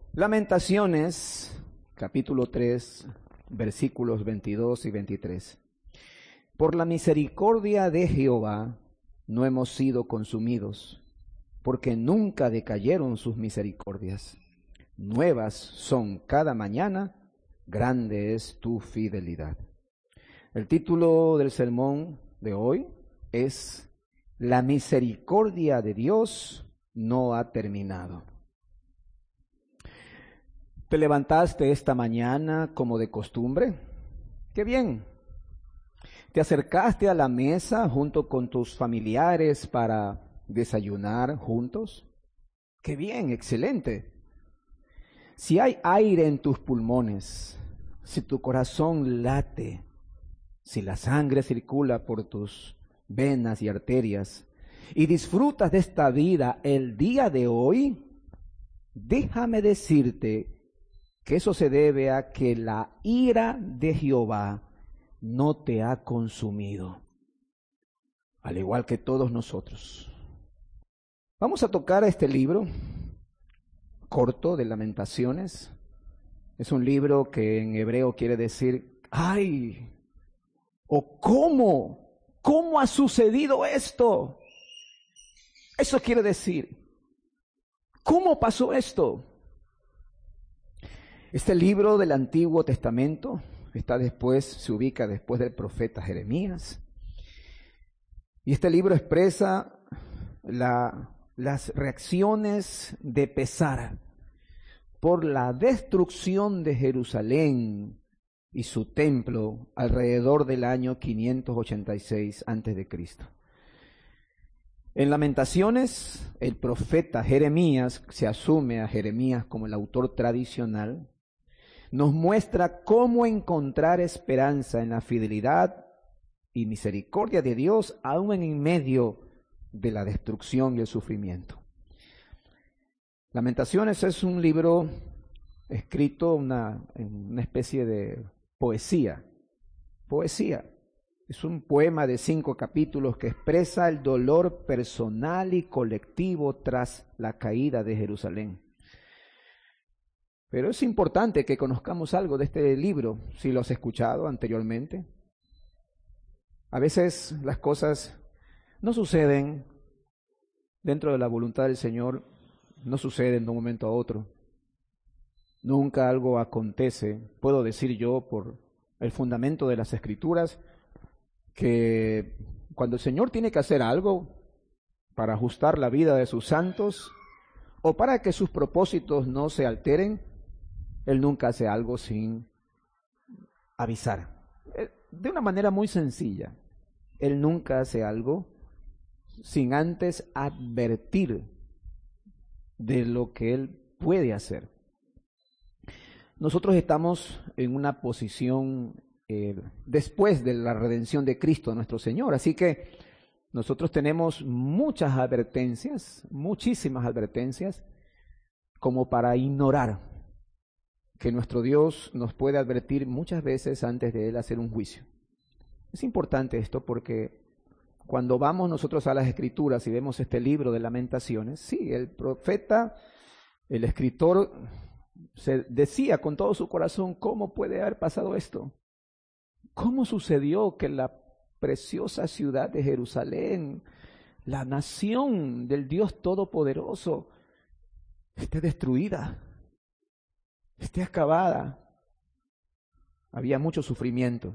Lamentaciones, capítulo 3, versículos 22 y 23. Por la misericordia de Jehová no hemos sido consumidos, porque nunca decayeron sus misericordias. Nuevas son cada mañana, grande es tu fidelidad. El título del sermón de hoy es La misericordia de Dios no ha terminado. ¿Te levantaste esta mañana como de costumbre? ¡Qué bien! ¿Te acercaste a la mesa junto con tus familiares para desayunar juntos? ¡Qué bien! ¡Excelente! Si hay aire en tus pulmones, si tu corazón late, si la sangre circula por tus venas y arterias y disfrutas de esta vida el día de hoy, déjame decirte que eso se debe a que la ira de Jehová no te ha consumido, al igual que todos nosotros. Vamos a tocar este libro corto de Lamentaciones. Es un libro que en hebreo quiere decir, ¡ay! ¿O cómo ha sucedido esto? Eso quiere decir, ¿cómo pasó esto? Este libro del Antiguo Testamento se ubica después del profeta Jeremías. Y este libro expresa las reacciones de pesar por la destrucción de Jerusalén y su templo alrededor del año 586 a.C. En Lamentaciones, el profeta Jeremías, se asume a Jeremías como el autor tradicional, nos muestra cómo encontrar esperanza en la fidelidad y misericordia de Dios aún en medio de la destrucción y el sufrimiento. Lamentaciones es un libro escrito en una especie de poesía. Es un poema de 5 capítulos que expresa el dolor personal y colectivo tras la caída de Jerusalén. Pero es importante que conozcamos algo de este libro, si lo has escuchado anteriormente. A veces las cosas no suceden dentro de la voluntad del Señor, no suceden de un momento a otro. Nunca algo acontece, puedo decir yo por el fundamento de las Escrituras, que cuando el Señor tiene que hacer algo para ajustar la vida de sus santos o para que sus propósitos no se alteren, Él nunca hace algo sin avisar. De una manera muy sencilla, Él nunca hace algo sin antes advertir de lo que Él puede hacer. Nosotros estamos en una posición después de la redención de Cristo nuestro Señor, así que nosotros tenemos muchas advertencias, muchísimas advertencias, como para ignorar que nuestro Dios nos puede advertir muchas veces antes de Él hacer un juicio. Es importante esto porque cuando vamos nosotros a las Escrituras y vemos este libro de Lamentaciones, sí, el profeta, el escritor, se decía con todo su corazón, ¿cómo puede haber pasado esto? ¿Cómo sucedió que la preciosa ciudad de Jerusalén, la nación del Dios Todopoderoso, esté destruida, esté acabada? Había mucho sufrimiento.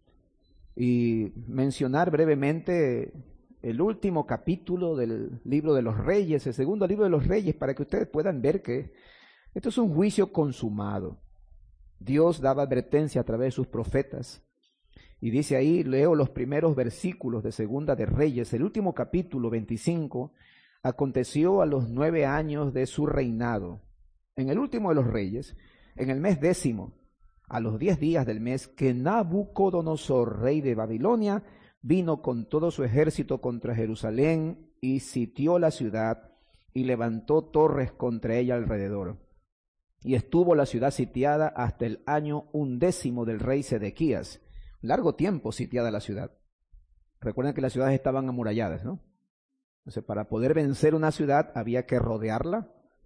Y mencionar brevemente el último capítulo del libro de los Reyes, el segundo libro de los Reyes, para que ustedes puedan ver que esto es un juicio consumado. Dios daba advertencia a través de sus profetas. Y dice ahí, leo los primeros versículos de Segunda de Reyes, el último capítulo 25, aconteció a los 9 años de su reinado, en el último de los reyes, en el mes 10, a los 10 días del mes, que Nabucodonosor, rey de Babilonia, vino con todo su ejército contra Jerusalén y sitió la ciudad y levantó torres contra ella alrededor. Y estuvo la ciudad sitiada hasta el año 11 del rey Sedequías. Largo tiempo sitiada la ciudad. Recuerden que las ciudades estaban amuralladas, ¿no? Entonces, para poder vencer una ciudad había que rodearla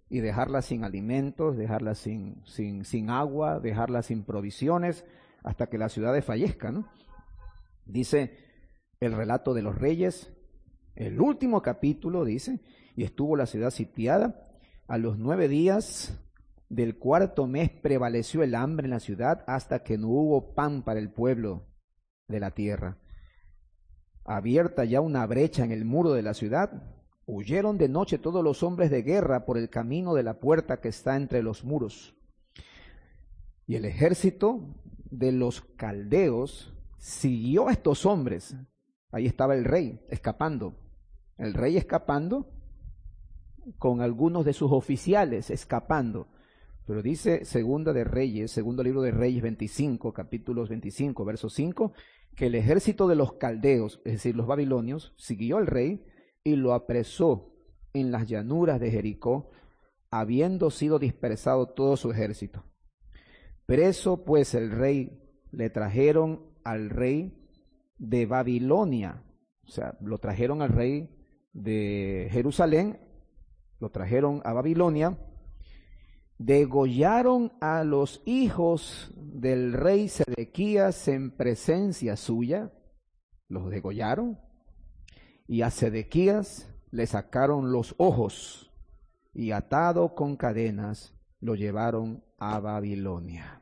y dejarla sin alimentos, dejarla sin agua, dejarla sin provisiones, hasta que la ciudad desfallezca, ¿no? Dice el relato de los reyes, el último capítulo dice, y estuvo la ciudad sitiada. A los 9 días del 4º mes prevaleció el hambre en la ciudad hasta que no hubo pan para el pueblo de la tierra. Abierta ya una brecha en el muro de la ciudad, huyeron de noche todos los hombres de guerra por el camino de la puerta que está entre los muros. Y el ejército de los caldeos siguió a estos hombres. Ahí estaba el rey escapando. El rey escapando con algunos de sus oficiales escapando. Pero dice Segunda de Reyes, segundo libro de Reyes 25, capítulos 25, verso 5, que el ejército de los caldeos, es decir, los babilonios, siguió al rey y lo apresó en las llanuras de Jericó, habiendo sido dispersado todo su ejército. Preso pues el rey, le trajeron al rey de Babilonia, o sea, lo trajeron al rey de Jerusalén, lo trajeron a Babilonia, degollaron a los hijos del rey Sedequías en presencia suya, los degollaron, y a Sedequías le sacaron los ojos, y atado con cadenas lo llevaron a Babilonia.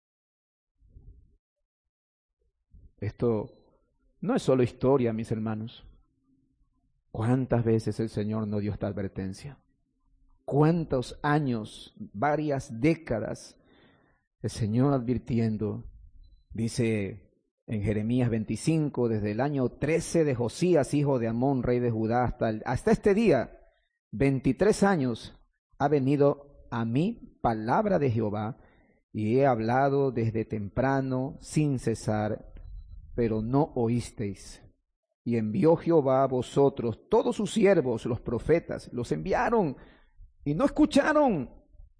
Esto no es solo historia, mis hermanos. ¿Cuántas veces el Señor nos dio esta advertencia? ¿Cuántos años, varias décadas, el Señor advirtiendo? Dice en Jeremías 25, desde el año 13 de Josías, hijo de Amón, rey de Judá, hasta este día, 23 años, ha venido a mí palabra de Jehová, y he hablado desde temprano, sin cesar, pero no oísteis. Y envió Jehová a vosotros todos sus siervos, los profetas, los enviaron y no escucharon.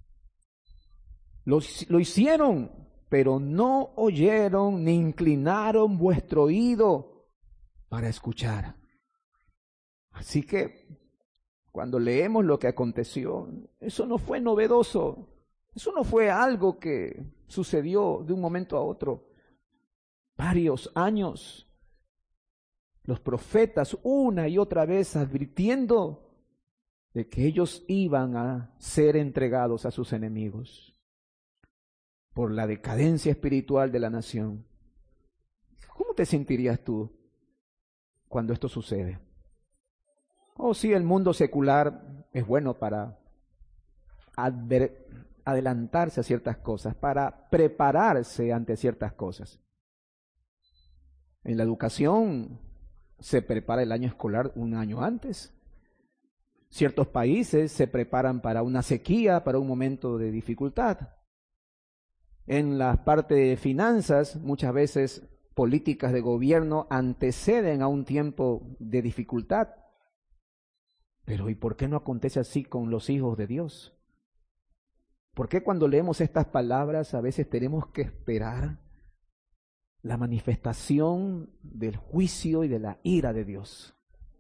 Lo hicieron, pero no oyeron ni inclinaron vuestro oído para escuchar. Así que cuando leemos lo que aconteció, eso no fue novedoso, eso no fue algo que sucedió de un momento a otro. Varios años, los profetas una y otra vez advirtiendo de que ellos iban a ser entregados a sus enemigos por la decadencia espiritual de la nación. ¿Cómo te sentirías tú cuando esto sucede? Oh, sí, el mundo secular es bueno para adelantarse a ciertas cosas, para prepararse ante ciertas cosas. En la educación se prepara el año escolar un año antes. Ciertos países se preparan para una sequía, para un momento de dificultad. En la parte de finanzas, muchas veces políticas de gobierno anteceden a un tiempo de dificultad. Pero ¿y por qué no acontece así con los hijos de Dios? ¿Por qué cuando leemos estas palabras a veces tenemos que esperar la manifestación del juicio y de la ira de Dios?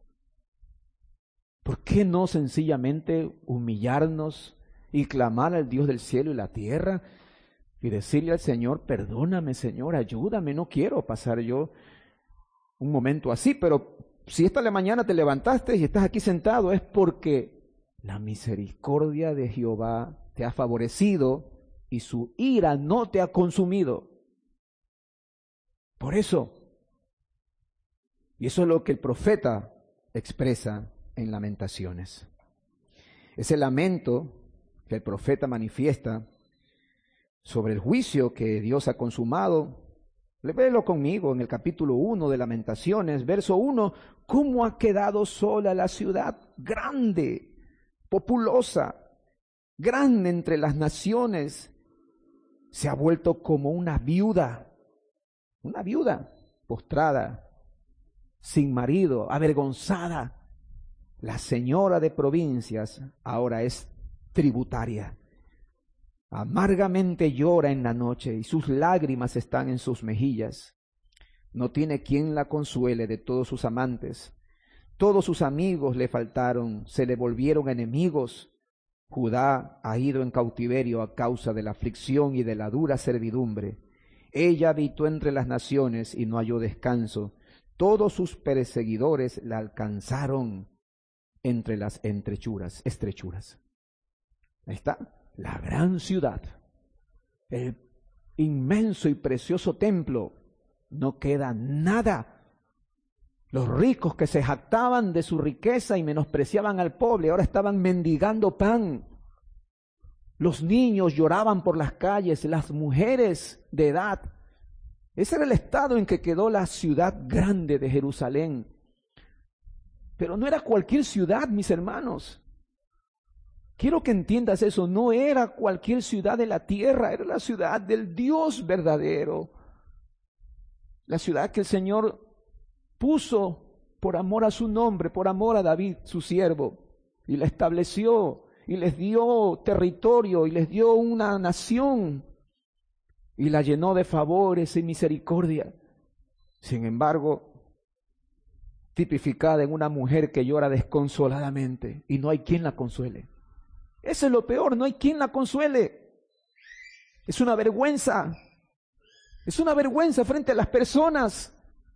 ¿Por qué no sencillamente humillarnos y clamar al Dios del cielo y la tierra y decirle al Señor, perdóname Señor, ayúdame, no quiero pasar yo un momento así, pero si esta mañana te levantaste y estás aquí sentado es porque la misericordia de Jehová te ha favorecido y su ira no te ha consumido. Por eso, y eso es lo que el profeta expresa en Lamentaciones. Ese lamento que el profeta manifiesta sobre el juicio que Dios ha consumado, léelo conmigo en el capítulo 1 de Lamentaciones, verso 1, ¿cómo ha quedado sola la ciudad? Grande, populosa, grande entre las naciones, se ha vuelto como una viuda postrada, sin marido, avergonzada. La señora de provincias ahora es tributaria. Amargamente llora en la noche y sus lágrimas están en sus mejillas. No tiene quien la consuele de todos sus amantes. Todos sus amigos le faltaron, se le volvieron enemigos. Judá ha ido en cautiverio a causa de la aflicción y de la dura servidumbre. Ella habitó entre las naciones y no halló descanso. Todos sus perseguidores la alcanzaron entre las estrechuras. Ahí está, la gran ciudad, el inmenso y precioso templo. No queda nada. Los ricos que se jactaban de su riqueza y menospreciaban al pobre, ahora estaban mendigando pan. Los niños lloraban por las calles, las mujeres de edad. Ese era el estado en que quedó la ciudad grande de Jerusalén. Pero no era cualquier ciudad, mis hermanos. Quiero que entiendas eso, no era cualquier ciudad de la tierra, era la ciudad del Dios verdadero. La ciudad que el Señor puso por amor a su nombre, por amor a David, su siervo, y la estableció, y les dio territorio, y les dio una nación, y la llenó de favores y misericordia. Sin embargo, tipificada en una mujer que llora desconsoladamente, y no hay quien la consuele. Eso es lo peor, no hay quien la consuele. Es una vergüenza. Es una vergüenza frente a las personas.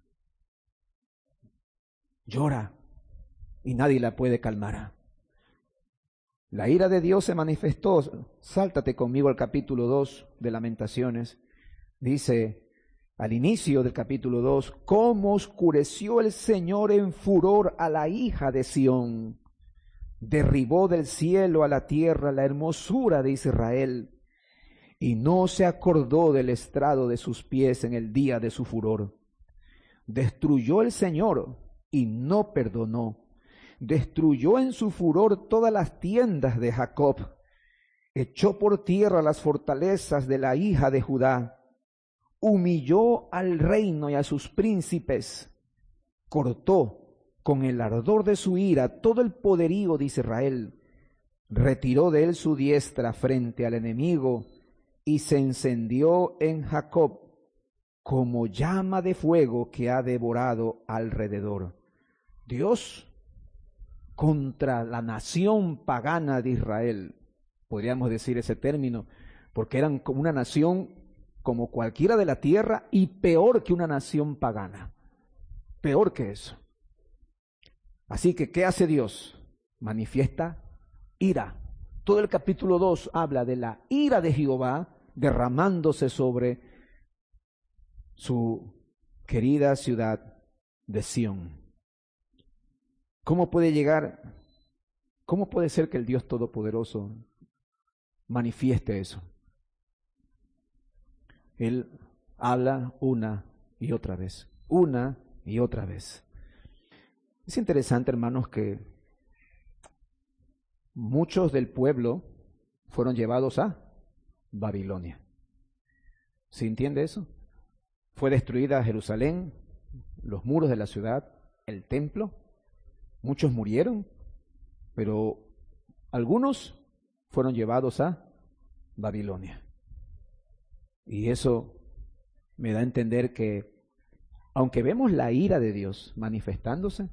Llora y nadie la puede calmar. La ira de Dios se manifestó. Sáltate conmigo al capítulo 2 de Lamentaciones. Dice al inicio del capítulo 2, cómo oscureció el Señor en furor a la hija de Sión. Derribó del cielo a la tierra la hermosura de Israel, y no se acordó del estrado de sus pies en el día de su furor. Destruyó el Señor y no perdonó. Destruyó en su furor todas las tiendas de Jacob. Echó por tierra las fortalezas de la hija de Judá. Humilló al reino y a sus príncipes. Cortó con el ardor de su ira todo el poderío de Israel. Retiró de él su diestra frente al enemigo y se encendió en Jacob como llama de fuego que ha devorado alrededor. Dios contra la nación pagana de Israel, podríamos decir ese término, porque eran como una nación como cualquiera de la tierra y peor que una nación pagana, peor que eso. Así que, ¿qué hace Dios? Manifiesta ira. Todo el capítulo 2 habla de la ira de Jehová derramándose sobre su querida ciudad de Sión. ¿Cómo puede ser que el Dios Todopoderoso manifieste eso? Él habla una y otra vez. Es interesante, hermanos, que muchos del pueblo fueron llevados a Babilonia. ¿Se entiende eso? Fue destruida Jerusalén, los muros de la ciudad, el templo. Muchos murieron, pero algunos fueron llevados a Babilonia. Y eso me da a entender que, aunque vemos la ira de Dios manifestándose,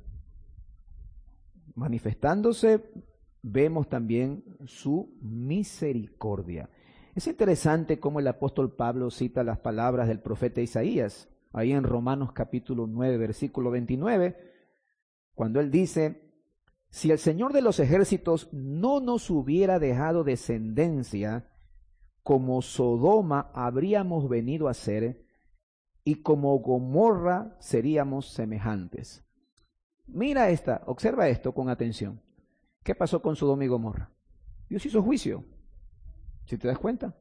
vemos también su misericordia. Es interesante cómo el apóstol Pablo cita las palabras del profeta Isaías, ahí en Romanos capítulo 9, versículo 29, cuando él dice, si el Señor de los ejércitos no nos hubiera dejado descendencia, como Sodoma habríamos venido a ser, y como Gomorra seríamos semejantes. Observa esto con atención. ¿Qué pasó con Sodoma y Gomorra? Dios hizo juicio, si te das cuenta.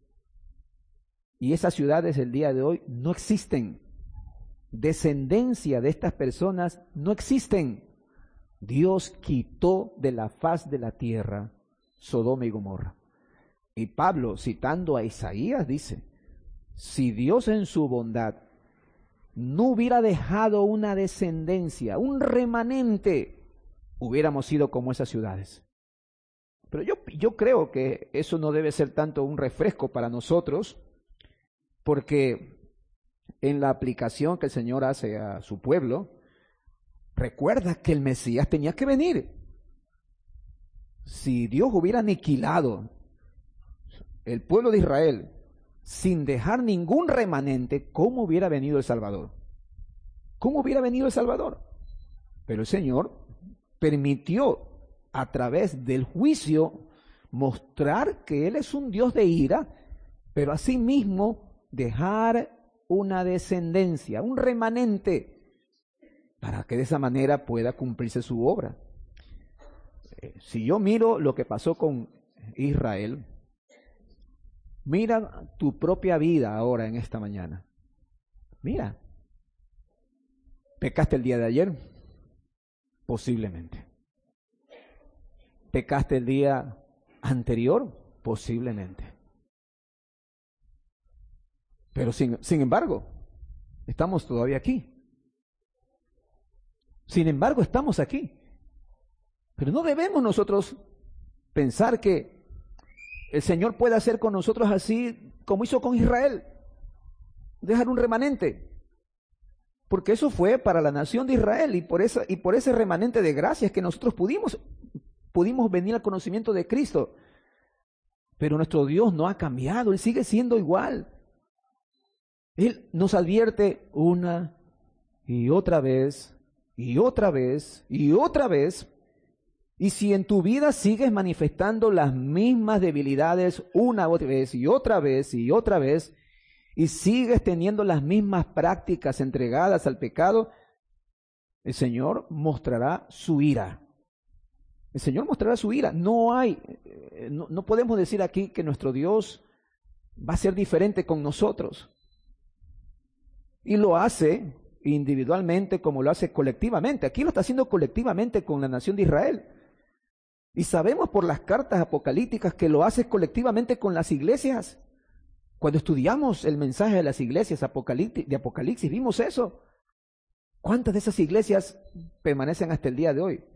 Y esas ciudades el día de hoy no existen. Descendencia de estas personas no existen. Dios quitó de la faz de la tierra Sodoma y Gomorra. Y Pablo, citando a Isaías, dice, si Dios en su bondad no hubiera dejado una descendencia, un remanente, hubiéramos sido como esas ciudades. Pero yo creo que eso no debe ser tanto un refresco para nosotros, porque en la aplicación que el Señor hace a su pueblo, recuerda que el Mesías tenía que venir. si Dios hubiera aniquilado el pueblo de Israel sin dejar ningún remanente, ¿cómo hubiera venido el Salvador? ¿Cómo hubiera venido el Salvador? Pero el Señor permitió a través del juicio mostrar que Él es un Dios de ira, pero asimismo dejar una descendencia, un remanente, para que de esa manera pueda cumplirse su obra. Si yo miro lo que pasó con Israel, mira tu propia vida ahora en esta mañana. Mira, ¿pecaste el día de ayer? Posiblemente. ¿Pecaste el día anterior? Posiblemente. Pero sin embargo, estamos todavía aquí. Sin embargo, estamos aquí. Pero no debemos nosotros pensar que el Señor puede hacer con nosotros así como hizo con Israel. Dejar un remanente. Porque eso fue para la nación de Israel y por ese remanente de gracias que nosotros pudimos venir al conocimiento de Cristo. Pero nuestro Dios no ha cambiado, Él sigue siendo igual. Él nos advierte una y otra vez, y otra vez, y otra vez. Y si en tu vida sigues manifestando las mismas debilidades una otra vez, y otra vez, y otra vez, y sigues teniendo las mismas prácticas entregadas al pecado, el Señor mostrará su ira. El Señor mostrará su ira. No podemos decir aquí que nuestro Dios va a ser diferente con nosotros. Y lo hace individualmente como lo hace colectivamente. Aquí lo está haciendo colectivamente con la nación de Israel. Y sabemos por las cartas apocalípticas que lo hace colectivamente con las iglesias. Cuando estudiamos el mensaje de las iglesias de Apocalipsis, vimos eso. ¿Cuántas de esas iglesias permanecen hasta el día de hoy?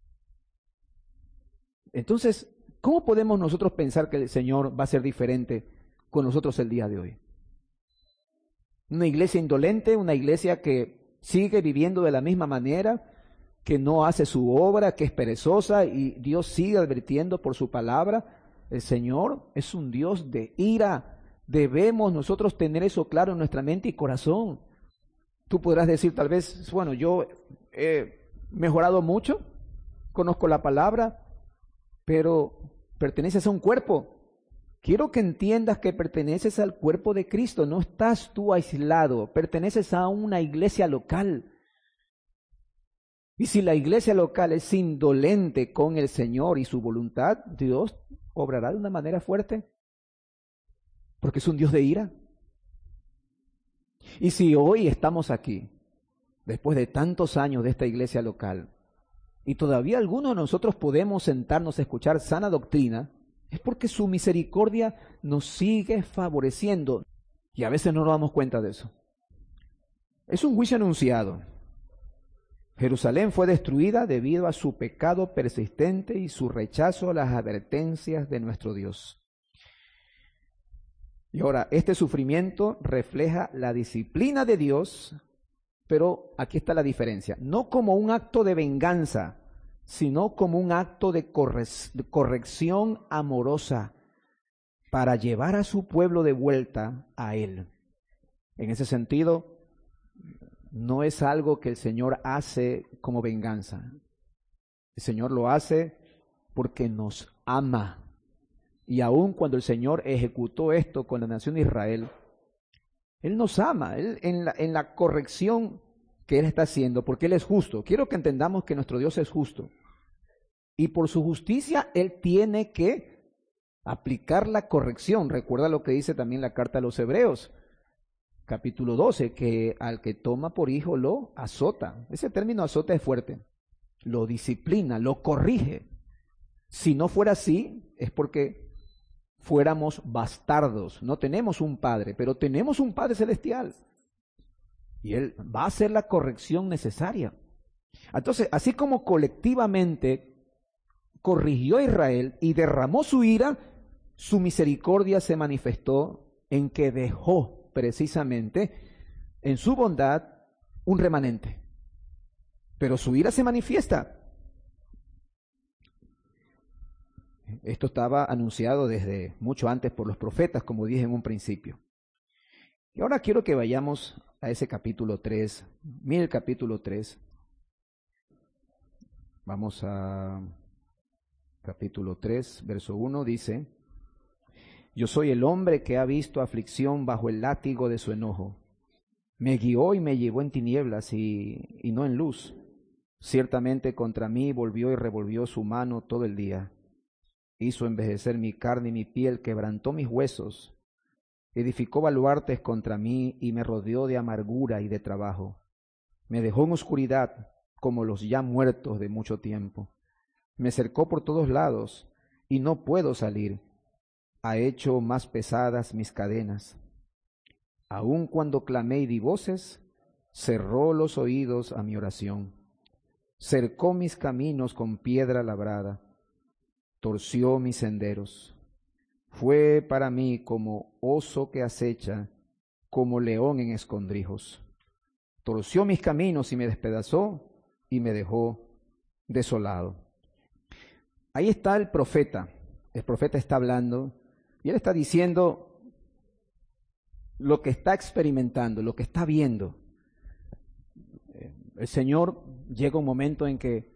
Entonces, ¿cómo podemos nosotros pensar que el Señor va a ser diferente con nosotros el día de hoy? Una iglesia indolente, una iglesia que sigue viviendo de la misma manera, que no hace su obra, que es perezosa, y Dios sigue advirtiendo por su palabra. El Señor es un Dios de ira. Debemos nosotros tener eso claro en nuestra mente y corazón. Tú podrás decir tal vez, bueno, yo he mejorado mucho, conozco la palabra, pero perteneces a un cuerpo. Quiero que entiendas que perteneces al cuerpo de Cristo, no estás tú aislado, perteneces a una iglesia local. Y si la iglesia local es indolente con el Señor y su voluntad, Dios obrará de una manera fuerte, porque es un Dios de ira. Y si hoy estamos aquí, después de tantos años de esta iglesia local, y todavía algunos de nosotros podemos sentarnos a escuchar sana doctrina, es porque su misericordia nos sigue favoreciendo. Y a veces no nos damos cuenta de eso. Es un juicio anunciado. Jerusalén fue destruida debido a su pecado persistente y su rechazo a las advertencias de nuestro Dios. Y ahora, este sufrimiento refleja la disciplina de Dios, pero aquí está la diferencia. No como un acto de venganza, sino como un acto de corrección amorosa para llevar a su pueblo de vuelta a Él. En ese sentido, no es algo que el Señor hace como venganza. El Señor lo hace porque nos ama. Y aun cuando el Señor ejecutó esto con la nación de Israel, Él nos ama. Él, en la corrección que Él está haciendo, porque Él es justo. Quiero que entendamos que nuestro Dios es justo. Y por su justicia, Él tiene que aplicar la corrección. Recuerda lo que dice también la carta a los Hebreos, capítulo 12, que al que toma por hijo lo azota. Ese término azota es fuerte. Lo disciplina, lo corrige. Si no fuera así, es porque fuéramos bastardos. No tenemos un padre, pero tenemos un Padre celestial. Y Él va a hacer la corrección necesaria. Entonces, así como colectivamente corrigió a Israel y derramó su ira, su misericordia se manifestó en que dejó precisamente en su bondad un remanente. Pero su ira se manifiesta. Esto estaba anunciado desde mucho antes por los profetas, como dije en un principio. Y ahora quiero que vayamos a ese capítulo 3. Mire el capítulo 3. Vamos a capítulo 3, verso 1, dice: Yo soy el hombre que ha visto aflicción bajo el látigo de su enojo. Me guió y me llevó en tinieblas y no en luz. Ciertamente contra mí volvió y revolvió su mano todo el día. Hizo envejecer mi carne y mi piel, quebrantó mis huesos. Edificó baluartes contra mí y me rodeó de amargura y de trabajo. Me dejó en oscuridad como los ya muertos de mucho tiempo. Me cercó por todos lados y no puedo salir. Ha hecho más pesadas mis cadenas. Aun cuando clamé y di voces, cerró los oídos a mi oración. Cercó mis caminos con piedra labrada. Torció mis senderos. Fue para mí como oso que acecha, como león en escondrijos. Torció mis caminos y me despedazó y me dejó desolado. Ahí está el profeta. El profeta está hablando y él está diciendo lo que está experimentando, lo que está viendo. El Señor, llega un momento en que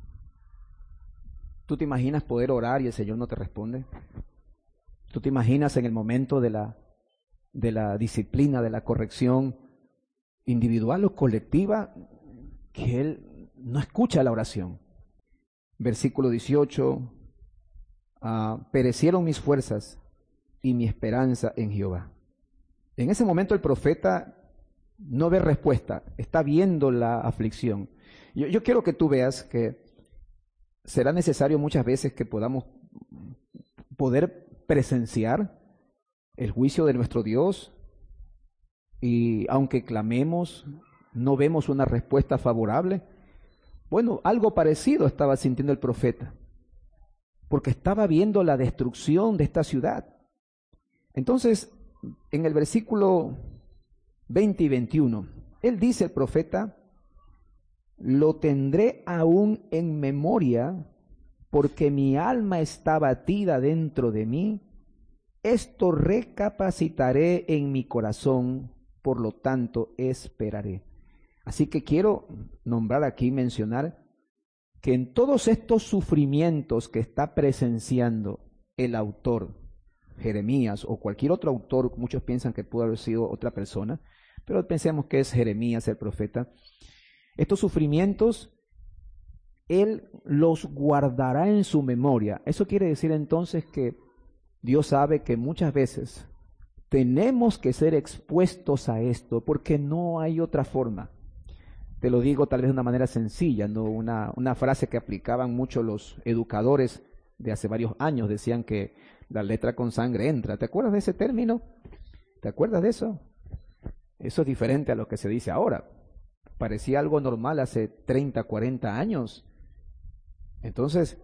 tú te imaginas poder orar y el Señor no te responde. Tú te imaginas en el momento de la disciplina, de la corrección individual o colectiva, que Él no escucha la oración. Versículo 18, perecieron mis fuerzas y mi esperanza en Jehová. En ese momento el profeta no ve respuesta, está viendo la aflicción. Yo quiero que tú veas que será necesario muchas veces que podamos poder presenciar el juicio de nuestro Dios y aunque clamemos, no vemos una respuesta favorable. Bueno, algo parecido estaba sintiendo el profeta, porque estaba viendo la destrucción de esta ciudad. Entonces, en el versículo 20 y 21, él dice, el profeta: lo tendré aún en memoria, porque mi alma está batida dentro de mí. Esto recapacitaré en mi corazón, por lo tanto esperaré. Así que quiero nombrar aquí, mencionar, que en todos estos sufrimientos que está presenciando el autor, Jeremías o cualquier otro autor, muchos piensan que pudo haber sido otra persona, pero pensemos que es Jeremías el profeta. Estos sufrimientos, Él los guardará en su memoria. Eso quiere decir entonces que Dios sabe que muchas veces tenemos que ser expuestos a esto, porque no hay otra forma. Te lo digo tal vez de una manera sencilla, ¿no? Una frase que aplicaban mucho los educadores de hace varios años, decían que la letra con sangre entra. ¿Te acuerdas de ese término? ¿Te acuerdas de eso? Eso es diferente a lo que se dice ahora. Parecía algo normal hace 30, 40 años. Entonces,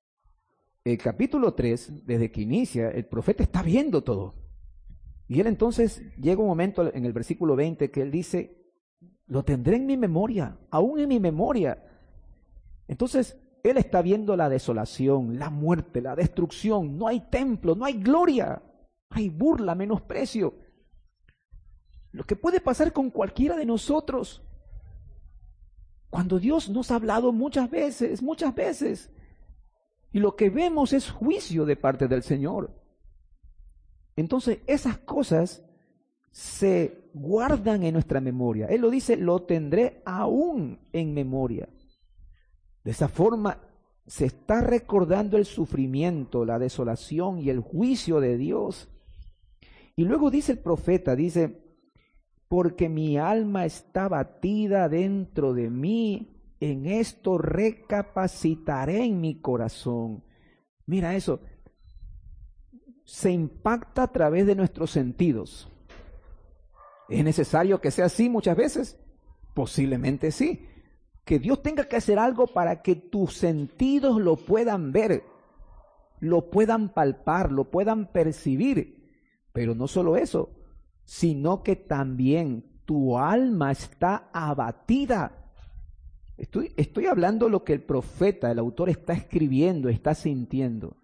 el capítulo 3, desde que inicia, el profeta está viendo todo. Y él entonces llega un momento en el versículo 20 que él dice: lo tendré en mi memoria, aún en mi memoria. Entonces, él está viendo la desolación, la muerte, la destrucción. No hay templo, no hay gloria, hay burla, menosprecio. Lo que puede pasar con cualquiera de nosotros, cuando Dios nos ha hablado muchas veces, y lo que vemos es juicio de parte del Señor. Entonces, esas cosas se guardan en nuestra memoria. Él lo dice: lo tendré aún en memoria. De esa forma se está recordando el sufrimiento, la desolación y el juicio de Dios. Y luego dice el profeta, dice: porque mi alma está batida dentro de mí, en esto recapacitaré en mi corazón. Mira eso, se impacta a través de nuestros sentidos. ¿Es necesario que sea así muchas veces? Posiblemente sí. Que Dios tenga que hacer algo para que tus sentidos lo puedan ver, lo puedan palpar, lo puedan percibir. Pero no solo eso, sino que también tu alma está abatida. Estoy hablando lo que el profeta, el autor, está escribiendo, está sintiendo.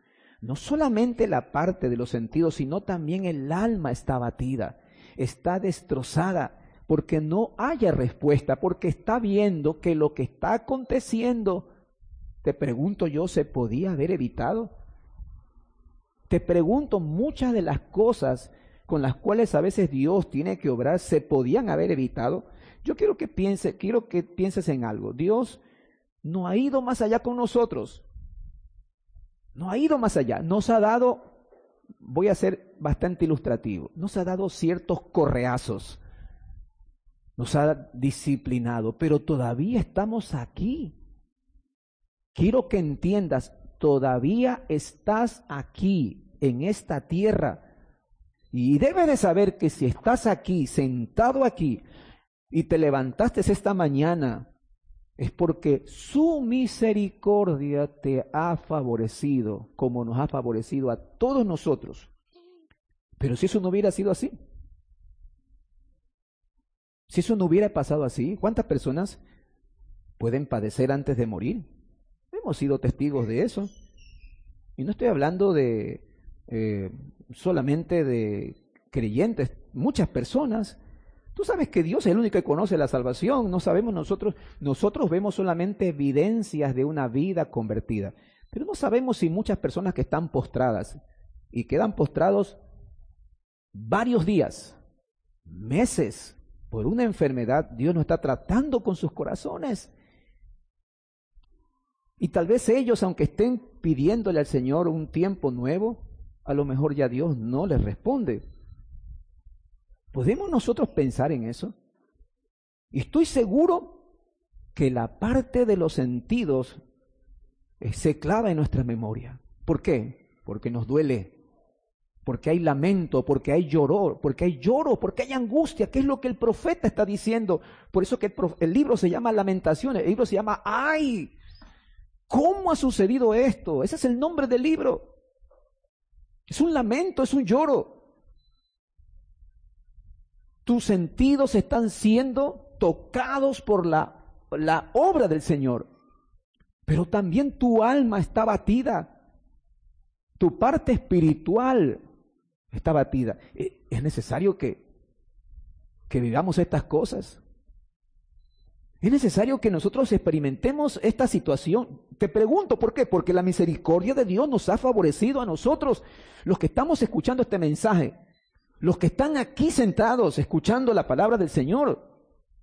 no solamente la parte de los sentidos, sino también el alma está abatida, está destrozada, porque no haya respuesta, porque está viendo que lo que está aconteciendo, te pregunto yo, ¿se podía haber evitado? Te pregunto, muchas de las cosas con las cuales a veces Dios tiene que obrar, ¿se podían haber evitado? Yo quiero que pienses en algo. Dios no ha ido más allá con nosotros. No ha ido más allá. Nos ha dado, voy a ser bastante ilustrativo, nos ha dado ciertos correazos. Nos ha disciplinado, pero todavía estamos aquí. Quiero que entiendas, todavía estás aquí, en esta tierra. Y debes de saber que si estás aquí, sentado aquí, y te levantaste esta mañana, es porque su misericordia te ha favorecido, como nos ha favorecido a todos nosotros. Pero si eso no hubiera sido así, si eso no hubiera pasado así, ¿cuántas personas pueden padecer antes de morir? Hemos sido testigos de eso. Y no estoy hablando de solamente de creyentes, muchas personas. Tú sabes que Dios es el único que conoce la salvación, no sabemos nosotros vemos solamente evidencias de una vida convertida, pero no sabemos si muchas personas que están postradas y quedan postrados varios días, meses, por una enfermedad, Dios no está tratando con sus corazones. Y tal vez ellos, aunque estén pidiéndole al Señor un tiempo nuevo, a lo mejor ya Dios no les responde. ¿Podemos nosotros pensar en eso? Y estoy seguro que la parte de los sentidos se clava en nuestra memoria. ¿Por qué? Porque nos duele, porque hay lamento, porque hay lloro, porque hay angustia, que es lo que el profeta está diciendo. Por eso que el libro se llama Lamentaciones, el libro se llama ¡Ay! ¿Cómo ha sucedido esto? Ese es el nombre del libro. Es un lamento, es un lloro. Tus sentidos están siendo tocados por la obra del Señor. Pero también tu alma está batida. Tu parte espiritual está batida. Es necesario que vivamos estas cosas. Es necesario que nosotros experimentemos esta situación. Te pregunto, ¿por qué? Porque la misericordia de Dios nos ha favorecido a nosotros, los que estamos escuchando este mensaje, los que están aquí sentados escuchando la palabra del Señor.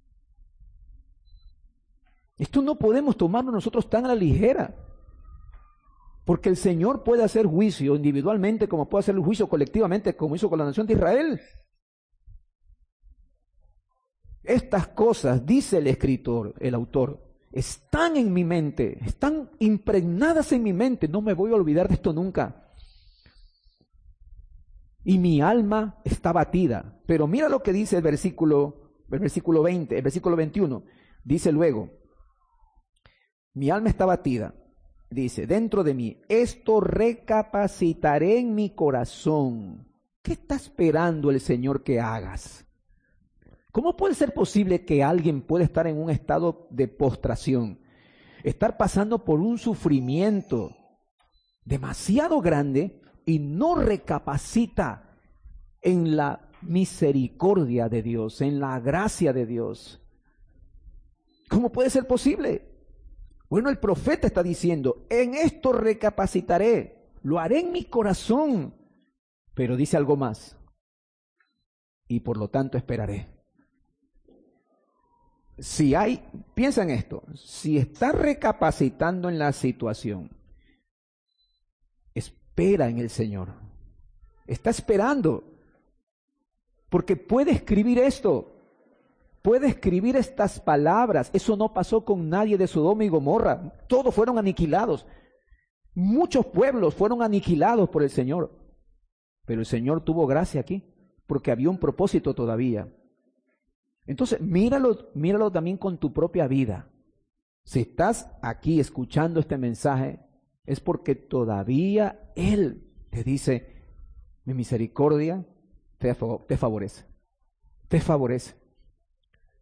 Esto no podemos tomarlo nosotros tan a la ligera, porque el Señor puede hacer juicio individualmente como puede hacer el juicio colectivamente, como hizo con la nación de Israel. Estas cosas, dice el escritor, el autor, están en mi mente, están impregnadas en mi mente, no me voy a olvidar de esto nunca. Y mi alma está batida. Pero mira lo que dice el versículo 20, el versículo 21. Dice luego, mi alma está batida. Dice, dentro de mí, esto recapacitaré en mi corazón. ¿Qué está esperando el Señor que hagas? ¿Cómo puede ser posible que alguien pueda estar en un estado de postración, estar pasando por un sufrimiento demasiado grande y no recapacita en la misericordia de Dios, en la gracia de Dios? ¿Cómo puede ser posible? Bueno, el profeta está diciendo, en esto recapacitaré, lo haré en mi corazón, pero dice algo más, y por lo tanto esperaré. Piensa en esto, si está recapacitando en la situación, espera en el Señor, está esperando, porque puede escribir esto, puede escribir estas palabras. Eso no pasó con nadie de Sodoma y Gomorra, todos fueron aniquilados, muchos pueblos fueron aniquilados por el Señor, pero el Señor tuvo gracia aquí, porque había un propósito todavía. Entonces, míralo también con tu propia vida. Si estás aquí escuchando este mensaje, es porque todavía Él te dice, mi misericordia te favorece, te favorece.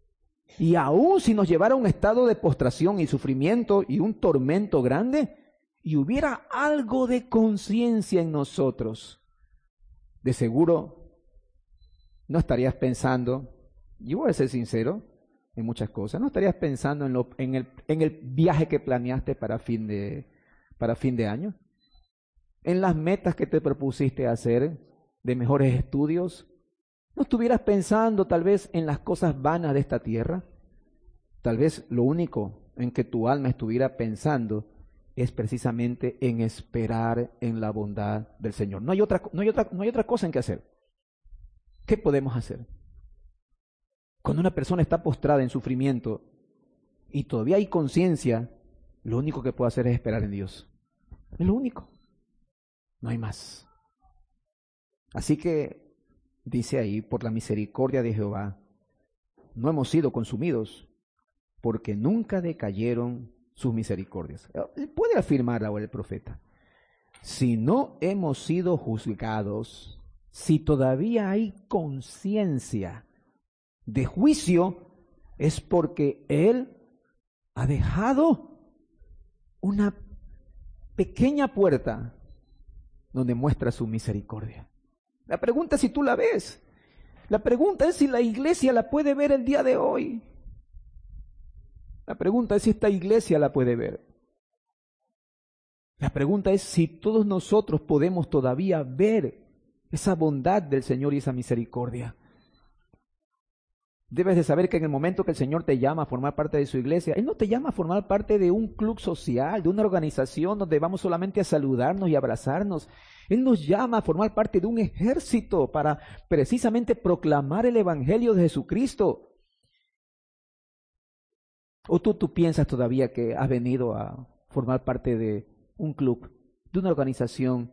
Y aún si nos llevara a un estado de postración y sufrimiento y un tormento grande, y hubiera algo de conciencia en nosotros, de seguro no estarías pensando, yo voy a ser sincero en muchas cosas, no estarías pensando en el viaje que planeaste para fin de año, en las metas que te propusiste hacer de mejores estudios. No estuvieras pensando tal vez en las cosas vanas de esta tierra. Tal vez lo único en que tu alma estuviera pensando es precisamente en esperar en la bondad del Señor. No hay otra cosa en que hacer. ¿Qué podemos hacer? Cuando una persona está postrada en sufrimiento y todavía hay conciencia, lo único que puede hacer es esperar en Dios. Es lo único. No hay más. Así que dice ahí, por la misericordia de Jehová, no hemos sido consumidos, porque nunca decayeron sus misericordias. Puede afirmar ahora el profeta, si no hemos sido juzgados, si todavía hay conciencia de juicio, es porque Él ha dejado una pequeña puerta donde muestra su misericordia. La pregunta es si tú la ves. La pregunta es si la iglesia la puede ver el día de hoy. La pregunta es si esta iglesia la puede ver. La pregunta es si todos nosotros podemos todavía ver esa bondad del Señor y esa misericordia. Debes de saber que en el momento que el Señor te llama a formar parte de su iglesia, Él no te llama a formar parte de un club social, de una organización donde vamos solamente a saludarnos y abrazarnos. Él nos llama a formar parte de un ejército para precisamente proclamar el Evangelio de Jesucristo. ¿O tú piensas todavía que has venido a formar parte de un club, de una organización,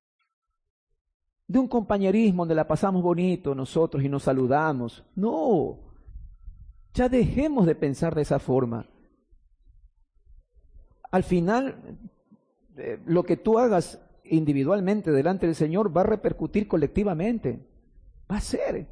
de un compañerismo donde la pasamos bonito nosotros y nos saludamos? No, ya dejemos de pensar de esa forma. Al final, lo que tú hagas individualmente delante del Señor va a repercutir colectivamente. Va a ser.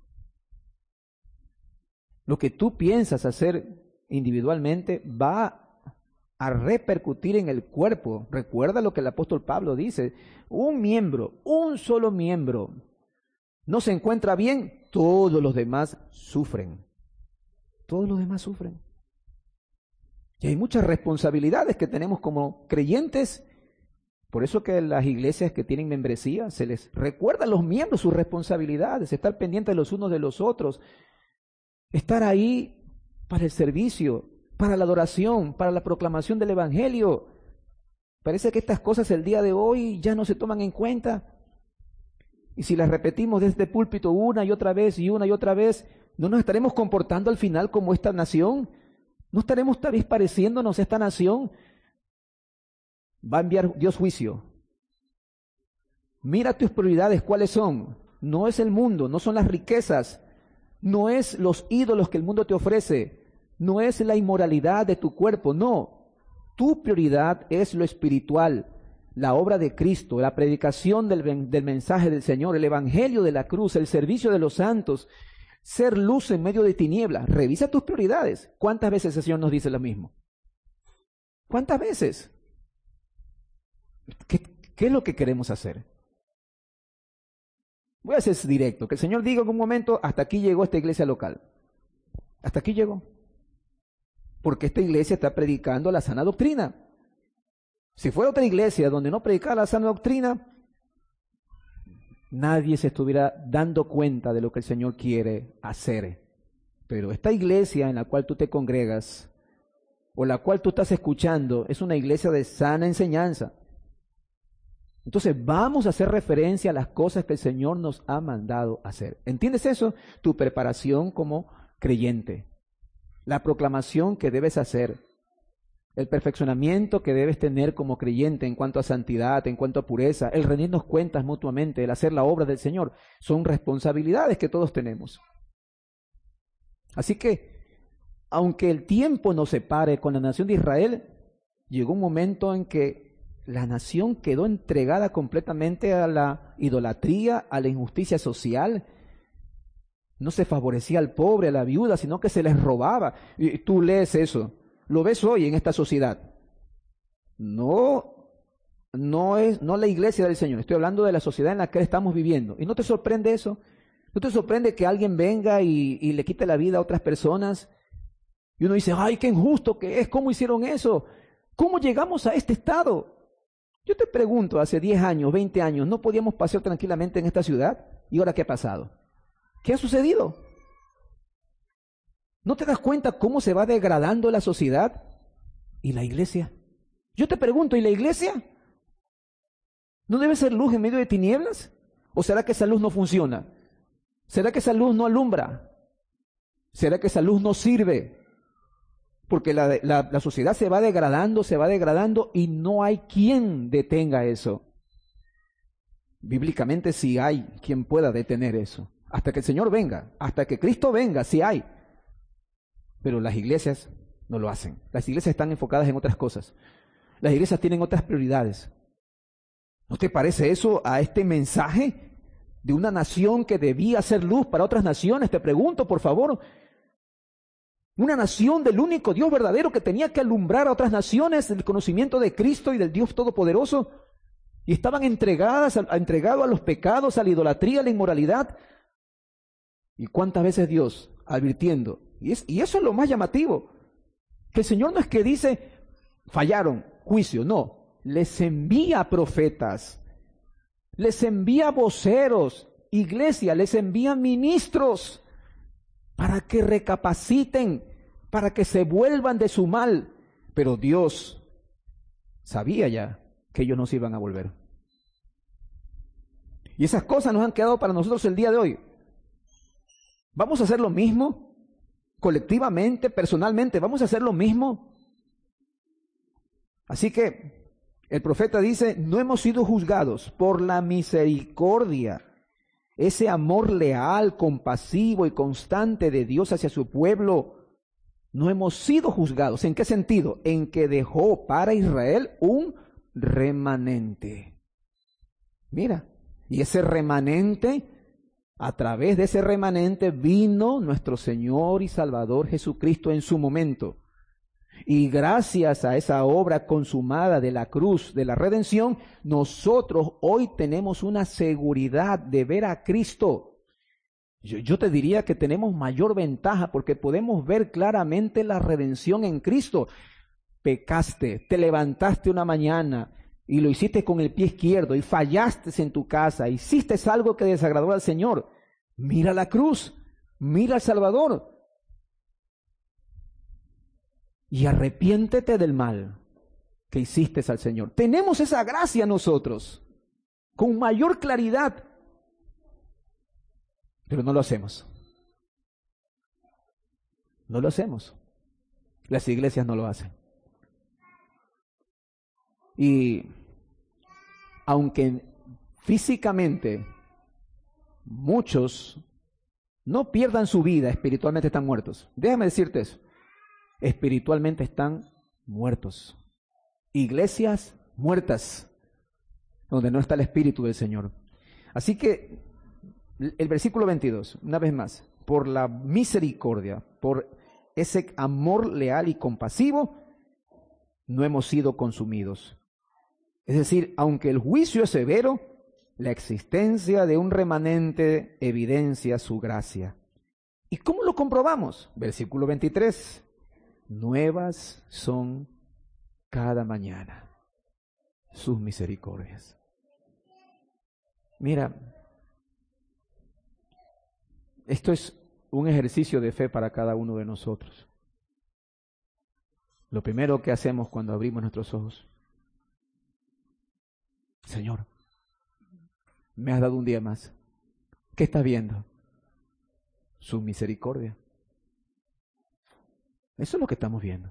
Lo que tú piensas hacer individualmente va a repercutir en el cuerpo. Recuerda lo que el apóstol Pablo dice, un solo miembro no se encuentra bien, todos los demás sufren. Todos los demás sufren. Y hay muchas responsabilidades que tenemos como creyentes. Por eso que las iglesias que tienen membresía se les recuerda a los miembros sus responsabilidades, estar pendientes los unos de los otros, estar ahí para el servicio, para la adoración, para la proclamación del Evangelio. Parece que estas cosas el día de hoy ya no se toman en cuenta. Y si las repetimos desde este púlpito una y otra vez, ¿no nos estaremos comportando al final como esta nación? ¿No estaremos tal vez pareciéndonos a esta nación? Va a enviar Dios juicio. Mira tus prioridades, ¿cuáles son? No es el mundo, no son las riquezas, no es los ídolos que el mundo te ofrece, no es la inmoralidad de tu cuerpo, no. Tu prioridad es lo espiritual, la obra de Cristo, la predicación del mensaje del Señor, el evangelio de la cruz, el servicio de los santos, ser luz en medio de tinieblas. Revisa tus prioridades. ¿Cuántas veces el Señor nos dice lo mismo? ¿Cuántas veces? ¿Qué es lo que queremos hacer? Voy a ser directo, que el Señor diga en un momento, hasta aquí llegó esta iglesia local. Hasta aquí llegó. Porque esta iglesia está predicando la sana doctrina. Si fuera otra iglesia donde no predicara la sana doctrina, nadie se estuviera dando cuenta de lo que el Señor quiere hacer. Pero esta iglesia en la cual tú te congregas, o la cual tú estás escuchando, es una iglesia de sana enseñanza. Entonces vamos a hacer referencia a las cosas que el Señor nos ha mandado hacer. ¿Entiendes eso? Tu preparación como creyente, la proclamación que debes hacer, el perfeccionamiento que debes tener como creyente en cuanto a santidad, en cuanto a pureza, el rendirnos cuentas mutuamente, el hacer la obra del Señor, son responsabilidades que todos tenemos. Así que, aunque el tiempo nos separe con la nación de Israel, llegó un momento en que la nación quedó entregada completamente a la idolatría, a la injusticia social. No se favorecía al pobre, a la viuda, sino que se les robaba. Y tú lees eso, lo ves hoy en esta sociedad. No no la iglesia del Señor, estoy hablando de la sociedad en la que estamos viviendo. ¿Y no te sorprende eso? ¿No te sorprende que alguien venga y le quite la vida a otras personas? Y uno dice, ay, qué injusto que es, ¿cómo hicieron eso? ¿Cómo llegamos a este estado? Yo te pregunto, hace 10 años, 20 años, ¿no podíamos pasear tranquilamente en esta ciudad? ¿Y ahora qué ha pasado? ¿Qué ha sucedido? ¿No te das cuenta cómo se va degradando la sociedad? ¿Y la iglesia? Yo te pregunto, ¿y la iglesia? ¿No debe ser luz en medio de tinieblas? ¿O será que esa luz no funciona? ¿Será que esa luz no alumbra? ¿Será que esa luz no sirve? Porque la sociedad se va degradando y no hay quien detenga eso. Bíblicamente sí hay quien pueda detener eso. Hasta que el Señor venga, hasta que Cristo venga, sí hay. Pero las iglesias no lo hacen. Las iglesias están enfocadas en otras cosas. Las iglesias tienen otras prioridades. ¿No te parece eso a este mensaje de una nación que debía ser luz para otras naciones? Te pregunto, por favor. Una nación del único Dios verdadero que tenía que alumbrar a otras naciones el conocimiento de Cristo y del Dios Todopoderoso. Y estaban entregados a los pecados, a la idolatría, a la inmoralidad. ¿Y cuántas veces Dios advirtiendo? Y eso es lo más llamativo. Que el Señor no es que dice, fallaron, juicio, no. Les envía profetas, les envía voceros, iglesia, les envía ministros para que recapaciten, para que se vuelvan de su mal. Pero Dios sabía ya que ellos no se iban a volver. Y esas cosas nos han quedado para nosotros el día de hoy. ¿Vamos a hacer lo mismo? Colectivamente, personalmente, ¿vamos a hacer lo mismo? Así que el profeta dice, no hemos sido juzgados por la misericordia, ese amor leal, compasivo y constante de Dios hacia su pueblo. No hemos sido juzgados. ¿En qué sentido? En que dejó para Israel un remanente. Mira, y ese remanente, a través de ese remanente vino nuestro Señor y Salvador Jesucristo en su momento. Y gracias a esa obra consumada de la cruz, de la redención, nosotros hoy tenemos una seguridad de ver a Cristo. Yo te diría que tenemos mayor ventaja porque podemos ver claramente la redención en Cristo. Pecaste, te levantaste una mañana y lo hiciste con el pie izquierdo y fallaste en tu casa, hiciste algo que desagradó al Señor. Mira la cruz, mira al Salvador. Y arrepiéntete del mal que hiciste al Señor. Tenemos esa gracia nosotros, con mayor claridad, pero no lo hacemos. No lo hacemos. Las iglesias no lo hacen. Y aunque físicamente muchos no pierdan su vida, espiritualmente están muertos. Déjame decirte eso. Espiritualmente están muertos. Iglesias muertas, donde no está el Espíritu del Señor. Así que el versículo 22, una vez más, por la misericordia, por ese amor leal y compasivo, no hemos sido consumidos. Es decir, aunque el juicio es severo, la existencia de un remanente evidencia su gracia. ¿Y cómo lo comprobamos? Versículo 23. Nuevas son cada mañana sus misericordias. Mira, esto es un ejercicio de fe para cada uno de nosotros. Lo primero que hacemos cuando abrimos nuestros ojos, Señor, me has dado un día más. ¿Qué estás viendo? Su misericordia. Eso es lo que estamos viendo.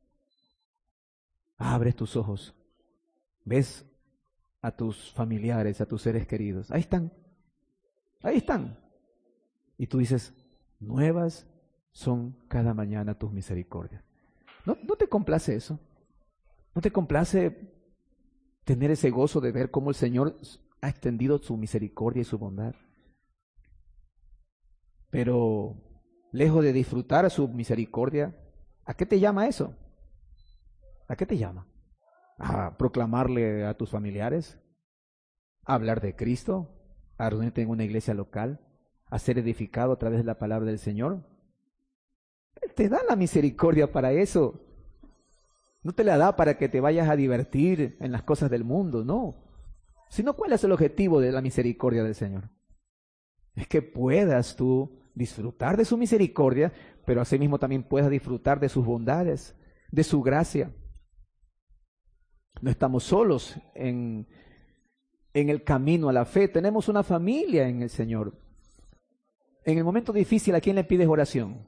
Abres tus ojos, ves a tus familiares, a tus seres queridos. Ahí están, ahí están. Y tú dices, nuevas son cada mañana tus misericordias. ¿No te complace eso? ¿No te complace tener ese gozo de ver cómo el Señor ha extendido su misericordia y su bondad? Pero lejos de disfrutar su misericordia, ¿a qué te llama eso? ¿A qué te llama? a proclamarle a tus familiares, a hablar de Cristo, a reunirte en una iglesia local, a ser edificado a través de la palabra del Señor. Él te da la misericordia para eso. No te la da para que te vayas a divertir en las cosas del mundo, no. Sino, ¿cuál es el objetivo de la misericordia del Señor? Es que puedas tú disfrutar de su misericordia, pero asimismo también puedas disfrutar de sus bondades, de su gracia. No estamos solos en el camino a la fe, tenemos una familia en el Señor. En el momento difícil, ¿a quién le pides oración?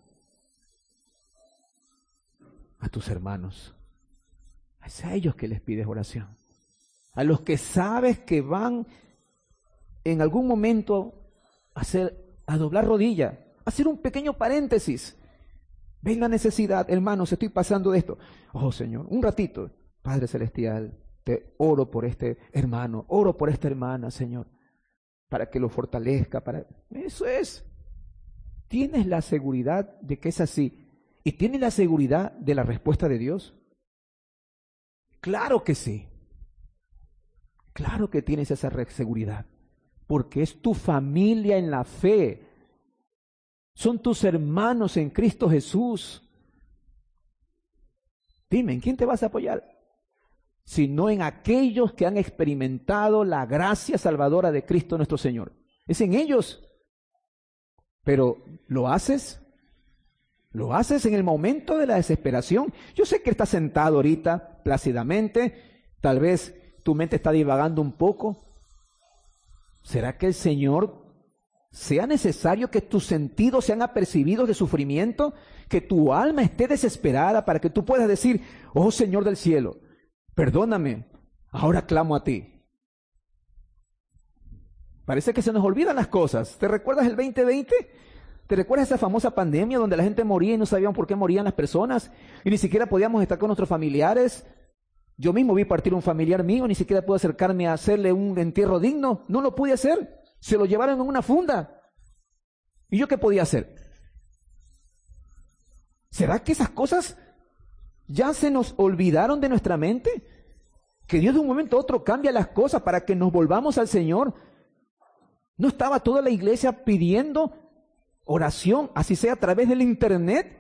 A tus hermanos. Es a ellos que les pides oración. A los que sabes que van en algún momento a doblar rodilla, a hacer un pequeño paréntesis. Ven la necesidad, hermanos, estoy pasando de esto. Oh Señor, un ratito. Padre Celestial, te oro por este hermano, oro por esta hermana, Señor, para que lo fortalezca. Eso es. ¿Tienes la seguridad de que es así? ¿Y tienes la seguridad de la respuesta de Dios? Claro que sí. Claro que tienes esa seguridad, porque es tu familia en la fe. Son tus hermanos en Cristo Jesús. Dime, ¿en quién te vas a apoyar? Sino en aquellos que han experimentado la gracia salvadora de Cristo nuestro Señor. Es en ellos. Pero, ¿lo haces? ¿Lo haces en el momento de la desesperación? Yo sé que estás sentado ahorita plácidamente, tal vez tu mente está divagando un poco. ¿Será que el Señor sea necesario que tus sentidos sean apercibidos de sufrimiento, que tu alma esté desesperada para que tú puedas decir, oh Señor del cielo, perdóname, ahora clamo a ti? Parece que se nos olvidan las cosas. ¿Te recuerdas el 2020? ¿Te recuerdas esa famosa pandemia donde la gente moría y no sabían por qué morían las personas? Y ni siquiera podíamos estar con nuestros familiares. Yo mismo vi partir un familiar mío, ni siquiera pude acercarme a hacerle un entierro digno. No lo pude hacer. Se lo llevaron en una funda. ¿Y yo qué podía hacer? ¿Será que esas cosas ya se nos olvidaron de nuestra mente? Que Dios de un momento a otro cambia las cosas para que nos volvamos al Señor. ¿No estaba toda la iglesia pidiendo oración, así sea a través del internet?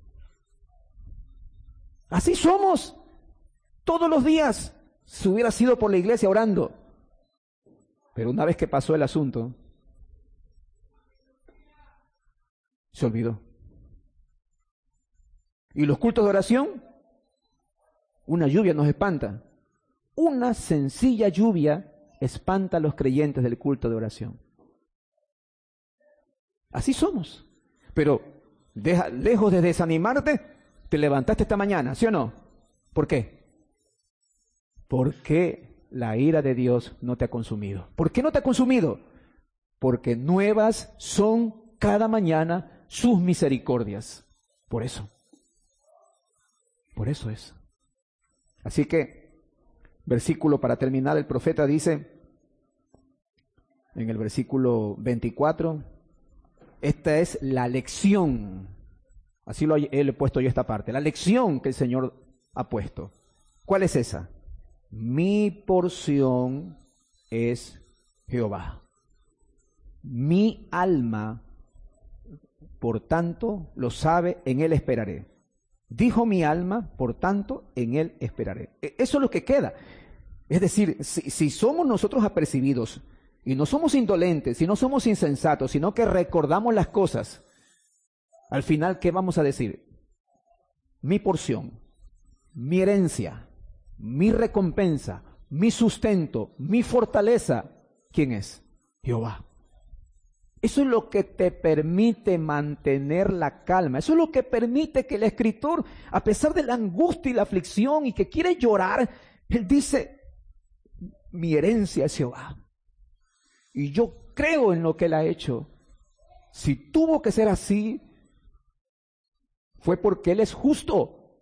Así somos. Todos los días, si hubiera sido por la iglesia orando. Pero una vez que pasó el asunto, se olvidó. ¿Y los cultos de oración? Una lluvia nos espanta. Una sencilla lluvia espanta a los creyentes del culto de oración. Así somos. Pero lejos de desanimarte, te levantaste esta mañana, ¿sí o no? ¿Por qué? Porque la ira de Dios no te ha consumido. ¿Por qué no te ha consumido? Porque nuevas son cada mañana sus misericordias. Por eso. Por eso es. Así que, versículo para terminar, el profeta dice, en el versículo 24, esta es la lección. Así lo he puesto yo esta parte. La lección que el Señor ha puesto. ¿Cuál es esa? Mi porción es Jehová. Mi alma, por tanto, lo sabe, en Él esperaré. Dijo mi alma, por tanto, en Él esperaré. Eso es lo que queda. Es decir, si somos nosotros apercibidos, y no somos indolentes, y no somos insensatos, sino que recordamos las cosas, al final, ¿qué vamos a decir? Mi porción, mi herencia, mi recompensa, mi sustento, mi fortaleza, ¿quién es? Jehová. Eso es lo que te permite mantener la calma. Eso es lo que permite que el escritor, a pesar de la angustia y la aflicción y que quiere llorar, él dice, mi herencia es Jehová. Y yo creo en lo que él ha hecho. Si tuvo que ser así, fue porque él es justo.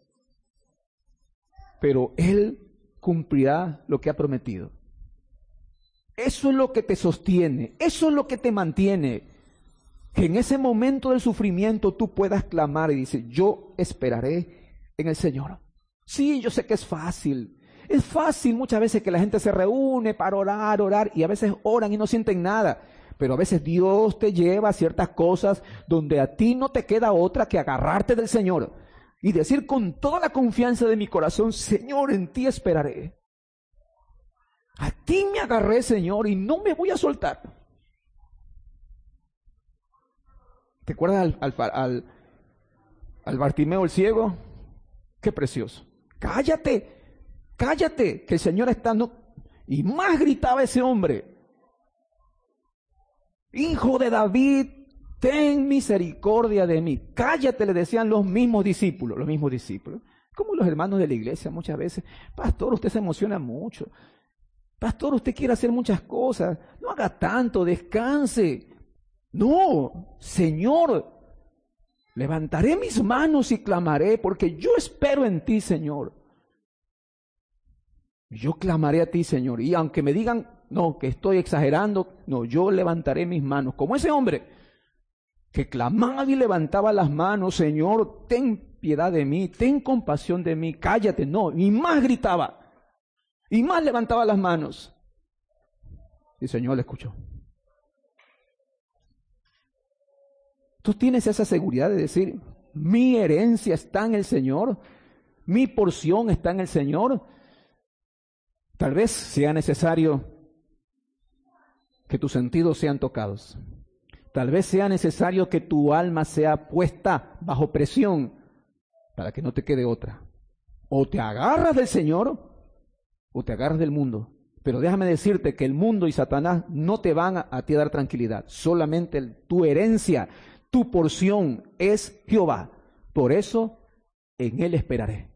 Pero él cumplirá lo que ha prometido. Eso es lo que te sostiene, eso es lo que te mantiene. Que en ese momento del sufrimiento tú puedas clamar y decir, yo esperaré en el Señor. Sí, yo sé que es fácil. Es fácil muchas veces que la gente se reúne para orar, y a veces oran y no sienten nada. Pero a veces Dios te lleva a ciertas cosas donde a ti no te queda otra que agarrarte del Señor y decir con toda la confianza de mi corazón: Señor, en ti esperaré. A ti me agarré, Señor, y no me voy a soltar. ¿Te acuerdas al Bartimeo el ciego? Qué precioso. Cállate, cállate, que el Señor está... Y más gritaba ese hombre: Hijo de David, ten misericordia de mí. Cállate, le decían los mismos discípulos. Como los hermanos de la iglesia muchas veces: pastor, usted se emociona mucho. Pastor, usted quiere hacer muchas cosas. No haga tanto, descanse. No, Señor, levantaré mis manos y clamaré, porque yo espero en ti, Señor. Yo clamaré a ti, Señor. Y aunque me digan, no, que estoy exagerando, no, yo levantaré mis manos. Como ese hombre que clamaba y levantaba las manos: Señor, ten piedad de mí, ten compasión de mí, cállate. No, y más gritaba, y más levantaba las manos. Y el Señor le escuchó. Tú tienes esa seguridad de decir: mi herencia está en el Señor, mi porción está en el Señor. Tal vez sea necesario que tus sentidos sean tocados. Tal vez sea necesario que tu alma sea puesta bajo presión para que no te quede otra. O te agarras del Señor o te agarras del mundo. Pero déjame decirte que el mundo y Satanás no te van a ti a dar tranquilidad. Solamente tu herencia, tu porción es Jehová. Por eso en Él esperaré.